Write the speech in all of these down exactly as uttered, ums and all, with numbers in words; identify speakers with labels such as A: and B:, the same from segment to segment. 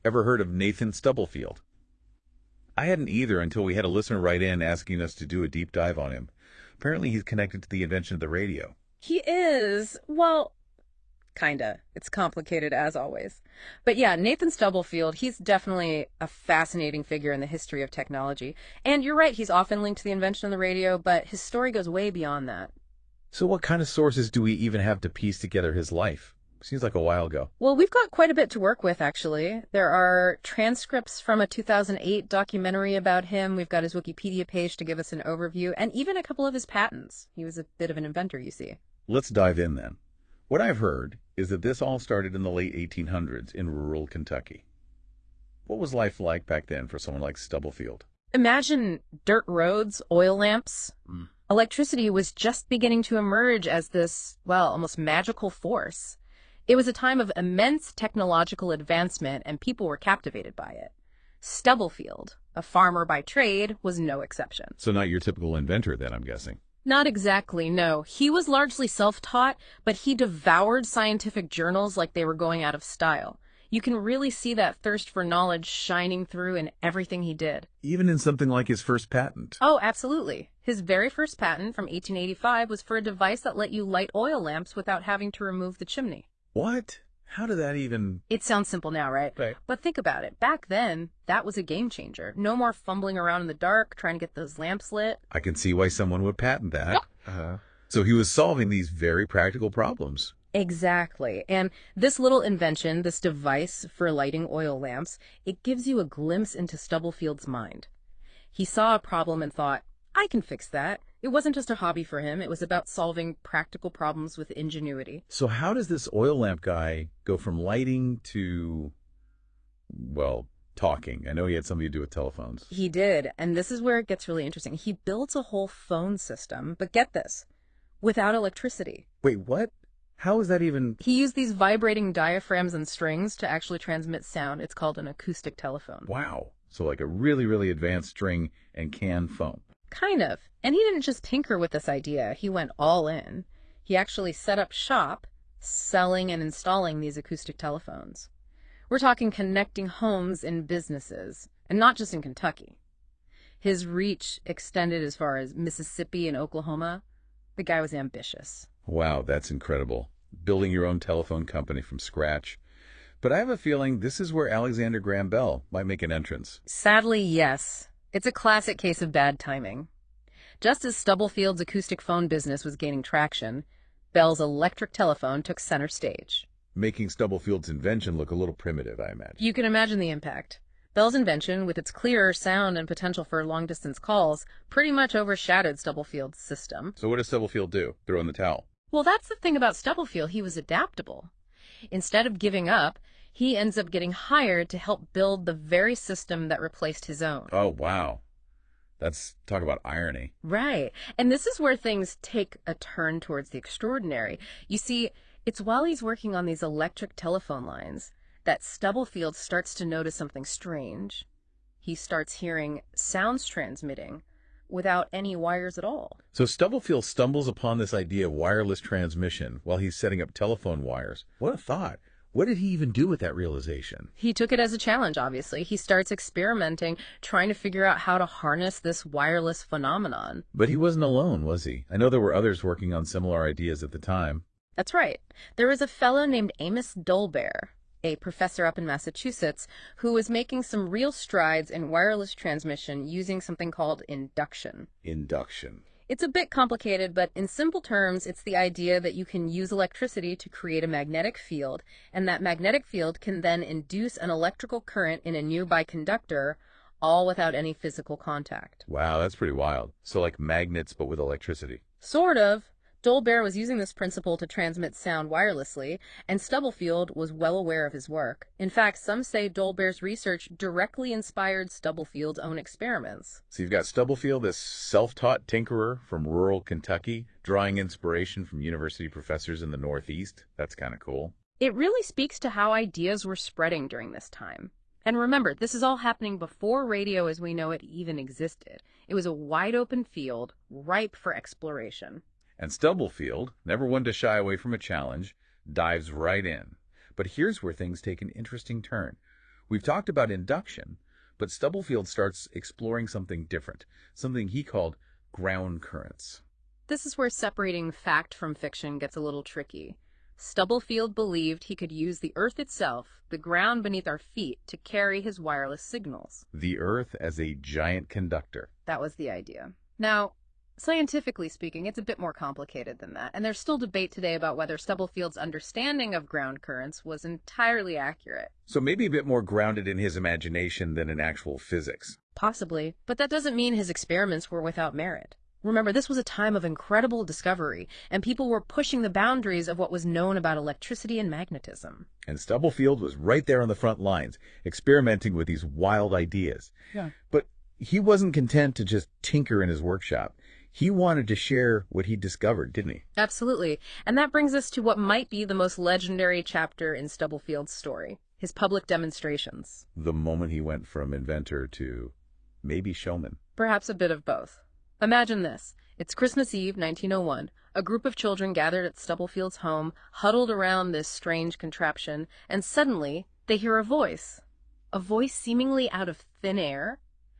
A: Ever heard of Nathan Stubblefield? I hadn't either until we had a listener write in asking us to do a deep dive on him. Apparently he's connected to the invention of the radio.
B: He is. Well, kinda. It's complicated as always. But yeah, Nathan Stubblefield, he's definitely a fascinating figure in the history of technology. And you're right, he's often linked to the invention of the radio, but his story goes way beyond that.
A: So what kind of sources do we even have to piece together his life? Seems like a while ago.
B: Well, we've got quite a bit to work with, actually. There are transcripts from a two thousand eight documentary about him. We've got his Wikipedia page to give us an overview, and even a couple of his patents. He was a bit of an inventor, you see.
A: Let's dive in then. What I've heard is that this all started in the late eighteen hundreds in rural Kentucky. What was life like back then for someone like Stubblefield?
B: Imagine dirt roads, oil lamps.
A: Mm.
B: Electricity was just beginning to emerge as this, well, almost magical force. It was a time of immense technological advancement, and people were captivated by it. Stubblefield, a farmer by trade, was no exception.
A: So not your typical inventor then, I'm guessing.
B: Not exactly, no. He was largely self-taught, but he devoured scientific journals like they were going out of style. You can really see that thirst for knowledge shining through in everything he did.
A: Even in something like his first patent.
B: Oh, absolutely. His very first patent from eighteen eighty-five was for a device that let you light oil lamps without having to remove the chimney.
A: What? How did that even...
B: It sounds simple now, right?
A: Right.
B: But think about it. Back then, that was a game changer. No more fumbling around in the dark trying to get those lamps lit.
A: I can see why someone would patent that.
B: Yeah.
A: Uh-huh. So he was solving these very practical problems.
B: Exactly. And this little invention, this device for lighting oil lamps, it gives you a glimpse into Stubblefield's mind. He saw a problem and thought, I can fix that. It wasn't just a hobby for him. It was about solving practical problems with ingenuity.
A: So how does this oil lamp guy go from lighting to, well, talking? I know he had something to do with telephones.
B: He did, and this is where it gets really interesting. He built a whole phone system, but get this, without electricity.
A: Wait, what? How is that even...
B: He used these vibrating diaphragms and strings to actually transmit sound. It's called an acoustic telephone.
A: Wow. So like a really, really advanced string and can phone.
B: Kind of. And he didn't just tinker with this idea. He went all in. He actually set up shop selling and installing these acoustic telephones. We're talking connecting homes and businesses, and not just in Kentucky. His reach extended as far as Mississippi and Oklahoma. The guy was ambitious.
A: Wow, that's incredible. Building your own telephone company from scratch. But I have a feeling this is where Alexander Graham Bell might make an entrance.
B: Sadly, yes. It's a classic case of bad timing. Just as Stubblefield's acoustic phone business was gaining traction, Bell's electric telephone took center stage.
A: Making Stubblefield's invention look a little primitive, I imagine.
B: You can imagine the impact. Bell's invention, with its clearer sound and potential for long-distance calls, pretty much overshadowed Stubblefield's system.
A: So what does Stubblefield do? Throw in the towel?
B: Well, that's the thing about Stubblefield. He was adaptable. Instead of giving up, he ends up getting hired to help build the very system that replaced his own.
A: Oh, wow. That's, talk about irony.
B: Right. And this is where things take a turn towards the extraordinary. You see, it's while he's working on these electric telephone lines that Stubblefield starts to notice something strange. He starts hearing sounds transmitting without any wires at all.
A: So Stubblefield stumbles upon this idea of wireless transmission while he's setting up telephone wires. What a thought. What did he even do with that realization?
B: He took it as a challenge, obviously. He starts experimenting, trying to figure out how to harness this wireless phenomenon.
A: But he wasn't alone, was he? I know there were others working on similar ideas at the time.
B: That's right. There was a fellow named Amos Dolbear, a professor up in Massachusetts, who was making some real strides in wireless transmission using something called induction.
A: Induction.
B: It's a bit complicated, but in simple terms, it's the idea that you can use electricity to create a magnetic field, and that magnetic field can then induce an electrical current in a nearby conductor, all without any physical contact.
A: Wow, that's pretty wild. So like magnets, but with electricity.
B: Sort of. Dolbear was using this principle to transmit sound wirelessly, and Stubblefield was well aware of his work. In fact, some say Dolbear's research directly inspired Stubblefield's own experiments.
A: So you've got Stubblefield, this self-taught tinkerer from rural Kentucky, drawing inspiration from university professors in the Northeast. That's kind of cool.
B: It really speaks to how ideas were spreading during this time. And remember, this is all happening before radio as we know it even existed. It was a wide-open field, ripe for exploration.
A: And Stubblefield, never one to shy away from a challenge, dives right in. But here's where things take an interesting turn. We've talked about induction, but Stubblefield starts exploring something different, something he called ground currents.
B: This is where separating fact from fiction gets a little tricky. Stubblefield believed he could use the Earth itself, the ground beneath our feet, to carry his wireless signals.
A: The Earth as a giant conductor.
B: That was the idea. Now, scientifically speaking, it's a bit more complicated than that, and there's still debate today about whether Stubblefield's understanding of ground currents was entirely accurate.
A: So maybe a bit more grounded in his imagination than in actual physics.
B: Possibly, but that doesn't mean his experiments were without merit. Remember, this was a time of incredible discovery, and people were pushing the boundaries of what was known about electricity and magnetism.
A: And Stubblefield was right there on the front lines, experimenting with these wild ideas.
B: Yeah.
A: But he wasn't content to just tinker in his workshop. He wanted to share what he discovered, didn't he?
B: Absolutely. And that brings us to what might be the most legendary chapter in Stubblefield's story, his public demonstrations.
A: The moment he went from inventor to maybe showman.
B: Perhaps a bit of both. Imagine this. It's Christmas Eve, nineteen oh one. A group of children gathered at Stubblefield's home, huddled around this strange contraption, and suddenly they hear a voice. A voice seemingly out of thin air.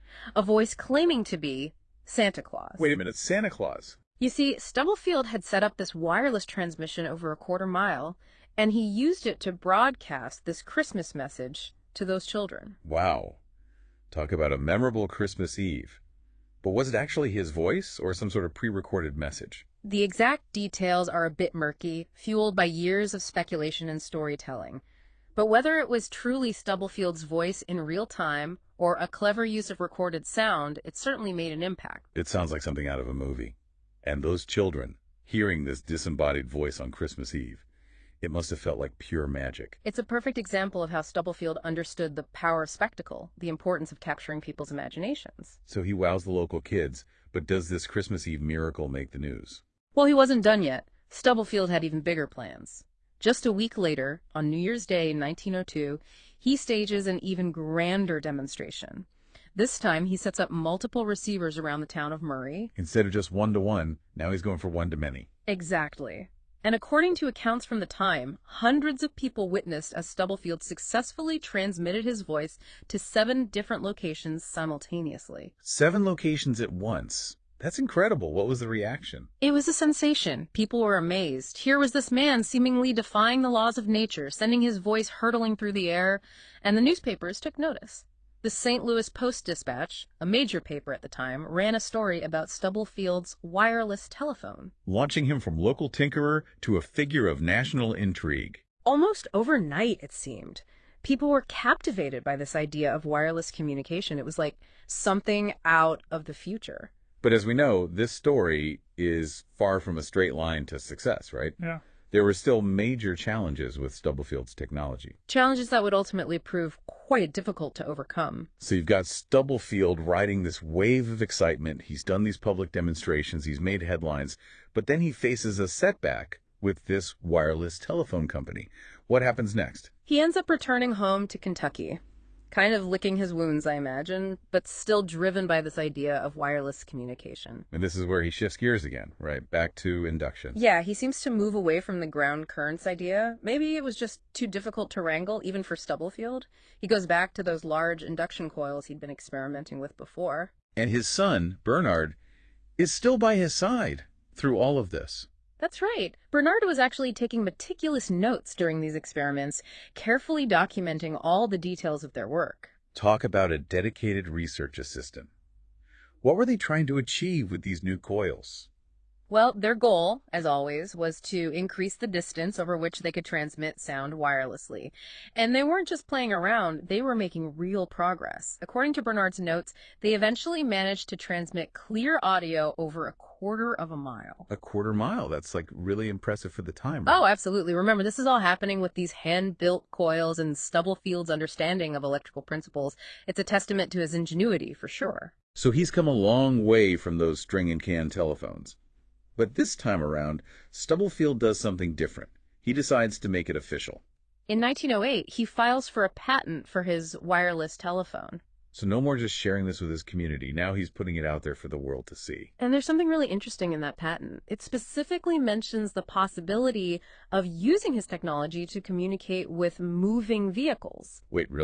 B: A voice claiming to be Santa Claus.
A: Wait a minute, Santa Claus?
B: You see, Stubblefield had set up this wireless transmission over a quarter mile, and he used it to broadcast this Christmas message to those children.
A: Wow. Talk about a memorable Christmas Eve. But was it actually his voice or some sort of pre-recorded message?
B: The exact details are a bit murky, fueled by years of speculation and storytelling. But whether it was truly Stubblefield's voice in real time or a clever use of recorded sound, it certainly made an impact.
A: It sounds like something out of a movie. And those children, hearing this disembodied voice on Christmas Eve, it must have felt like pure magic.
B: It's a perfect example of how Stubblefield understood the power of spectacle, the importance of capturing people's imaginations.
A: So he wows the local kids, but does this Christmas Eve miracle make the news?
B: Well, he wasn't done yet. Stubblefield had even bigger plans. Just a week later, on New Year's Day, nineteen oh two, he stages an even grander demonstration. This time, he sets up multiple receivers around the town of Murray.
A: Instead of just one-to-one, now he's going for one-to-many.
B: Exactly. And according to accounts from the time, hundreds of people witnessed as Stubblefield successfully transmitted his voice to seven different locations simultaneously.
A: Seven locations at once. That's incredible. What was the reaction?
B: It was a sensation. People were amazed. Here was this man seemingly defying the laws of nature, sending his voice hurtling through the air, and the newspapers took notice. The Saint Louis Post-Dispatch, a major paper at the time, ran a story about Stubblefield's wireless telephone,
A: launching him from local tinkerer to a figure of national intrigue.
B: Almost overnight, it seemed. People were captivated by this idea of wireless communication. It was like something out of the future.
A: But as we know, this story is far from a straight line to success, right?
C: Yeah.
A: There were still major challenges with Stubblefield's technology.
B: Challenges that would ultimately prove quite difficult to overcome.
A: So you've got Stubblefield riding this wave of excitement. He's done these public demonstrations. He's made headlines. But then he faces a setback with this wireless telephone company. What happens next?
B: He ends up returning home to Kentucky. Kind of licking his wounds, I imagine, but still driven by this idea of wireless communication.
A: And this is where he shifts gears again, right? Back to induction.
B: Yeah, he seems to move away from the ground currents idea. Maybe it was just too difficult to wrangle, even for Stubblefield. He goes back to those large induction coils he'd been experimenting with before.
A: And his son, Bernard, is still by his side through all of this.
B: That's right. Bernard was actually taking meticulous notes during these experiments, carefully documenting all the details of their work.
A: Talk about a dedicated research assistant. What were they trying to achieve with these new coils?
B: Well, their goal, as always, was to increase the distance over which they could transmit sound wirelessly. And they weren't just playing around, they were making real progress. According to Bernard's notes, they eventually managed to transmit clear audio over a quarter of a mile.
A: A quarter mile? That's like really impressive for the time, right?
B: Oh, absolutely. Remember, this is all happening with these hand-built coils and Stubblefield's understanding of electrical principles. It's a testament to his ingenuity, for sure.
A: So he's come a long way from those string and can telephones. But this time around, Stubblefield does something different. He decides to make it official.
B: In nineteen oh eight, he files for a patent for his wireless telephone.
A: So no more just sharing this with his community. Now he's putting it out there for the world to see.
B: And there's something really interesting in that patent. It specifically mentions the possibility of using his technology to communicate with moving vehicles.
A: Wait, really?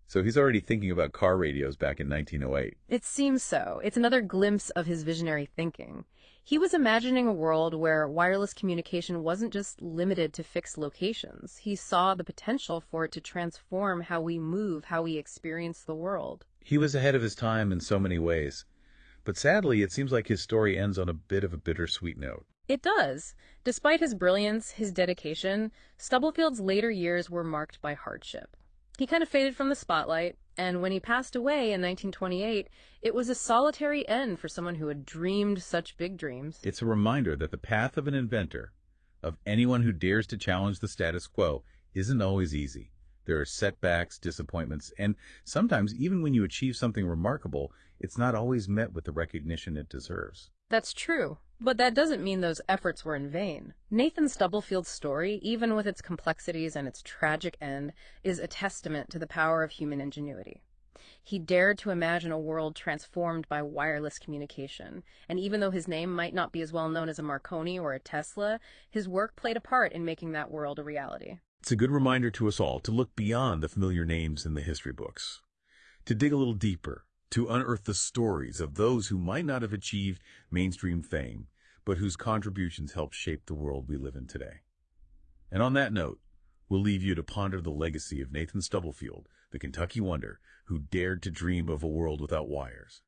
A: So he's already thinking about car radios back in nineteen oh eight.
B: It seems so. It's another glimpse of his visionary thinking. He was imagining a world where wireless communication wasn't just limited to fixed locations. He saw the potential for it to transform how we move, how we experience the world.
A: He was ahead of his time in so many ways. But sadly, it seems like his story ends on a bit of a bittersweet note.
B: It does. Despite his brilliance, his dedication, Stubblefield's later years were marked by hardship. He kind of faded from the spotlight, and when he passed away in nineteen twenty-eight, it was a solitary end for someone who had dreamed such big dreams.
A: It's a reminder that the path of an inventor, of anyone who dares to challenge the status quo, isn't always easy. There are setbacks, disappointments, and sometimes even when you achieve something remarkable, it's not always met with the recognition it deserves.
B: That's true, but that doesn't mean those efforts were in vain. Nathan Stubblefield's story, even with its complexities and its tragic end, is a testament to the power of human ingenuity. He dared to imagine a world transformed by wireless communication, and even though his name might not be as well known as a Marconi or a Tesla, his work played a part in making that world a reality.
A: It's a good reminder to us all to look beyond the familiar names in the history books, to dig a little deeper, to unearth the stories of those who might not have achieved mainstream fame, but whose contributions helped shape the world we live in today. And on that note, we'll leave you to ponder the legacy of Nathan Stubblefield, the Kentucky wonder who dared to dream of a world without wires.